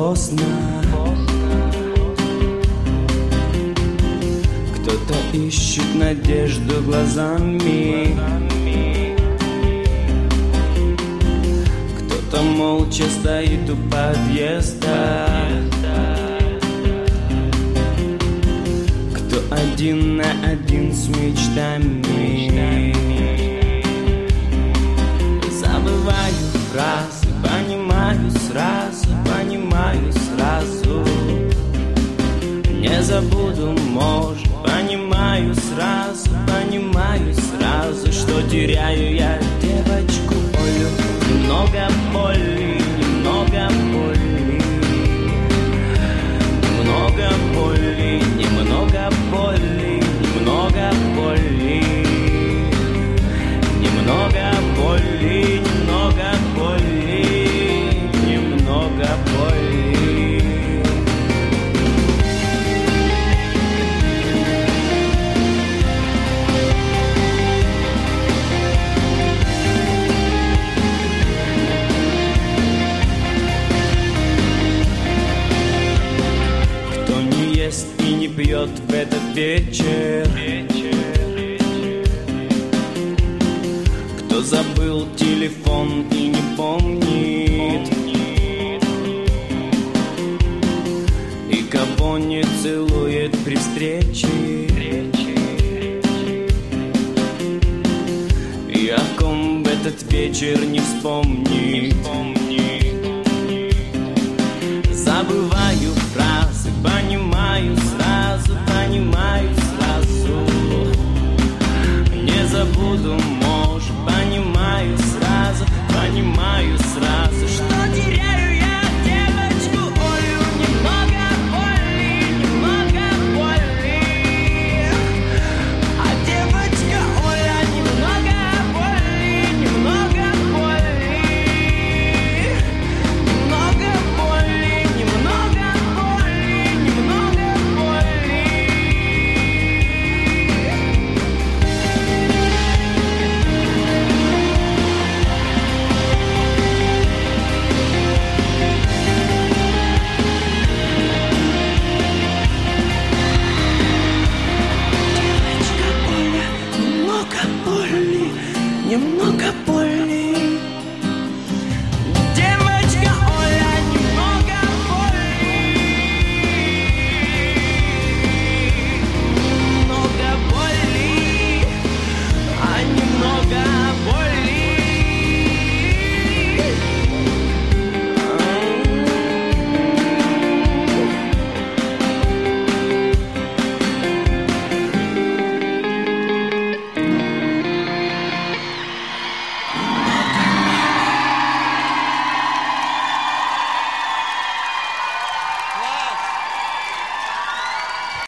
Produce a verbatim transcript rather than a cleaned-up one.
поздно. Кто-то ищет надежду глазами, кто-то молча стоит у подъезда, кто один на один с мечтами. Забываю фразы, понимаю сразу, понимаю сразу. Не забуду, может, понимаю сразу, понимаю сразу, что теряю я девочку Олю. Немного боли, немного боли, немного боли, немного боли, немного боли, немного боли, немного боли, немного боли. И не пьет в этот вечер, кто забыл телефон и не помнит, и кого не целует при встрече, и о ком в этот вечер не вспомнит. Забываю